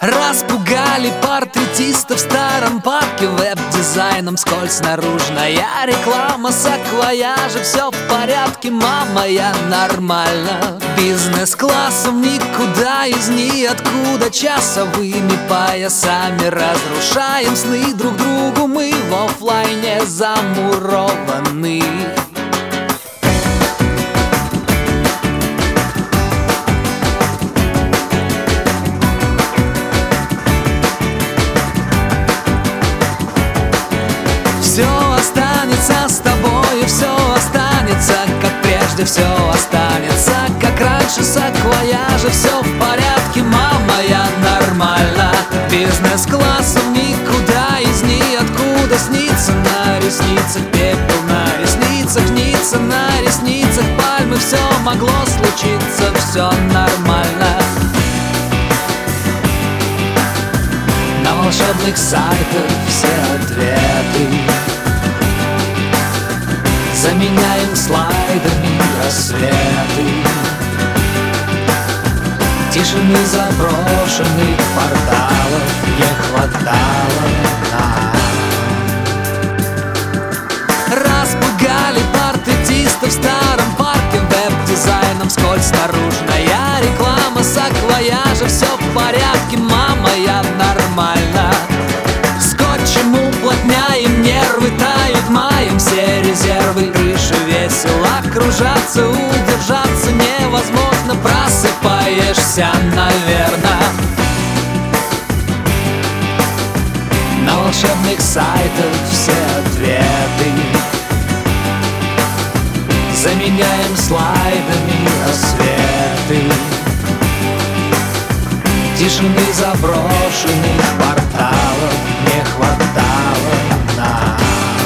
Распугали портретистов в старом парке, веб-дизайном скользь наружная реклама, саквояжи, все в порядке, мама, я нормально. Бизнес-классом никуда из ниоткуда, часовыми поясами разрушаем сны друг другу, мы в оффлайне замурованы. Все останется с тобой, все останется, как прежде, все останется, как раньше, саквояжи, все в порядке, мама, я нормально. Бизнес-классом никуда из ниоткуда, снится на ресницах пепел, на ресницах нится, на ресницах пальмы, все могло случиться, все нормально. На волшебных сайтах все ответы заменяем слайдами рассветы. Тишины заброшенных порталов не хватало нам. Распугали портретистов в старом парке, веб-дизайном скользь наружная реклама, саквояжи, все в порядке, мама, я нормально. Скотчем уплотняем нервы, тают маем все резервы, крыши весело кружатся, удержаться невозможно, просыпаешься, наверное. На волшебных сайтах все ответы заменяем слайдами рассветы. Тишины заброшенных порталов не хватало нам.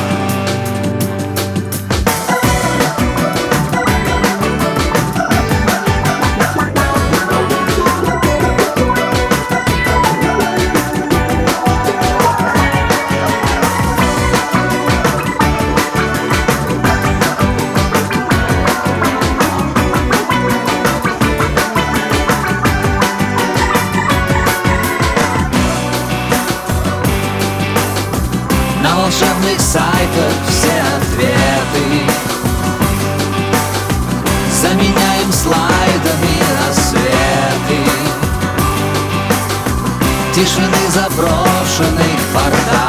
На волшебных сайтах все ответы заменяем слайдами рассветы. Тишины заброшенных порталов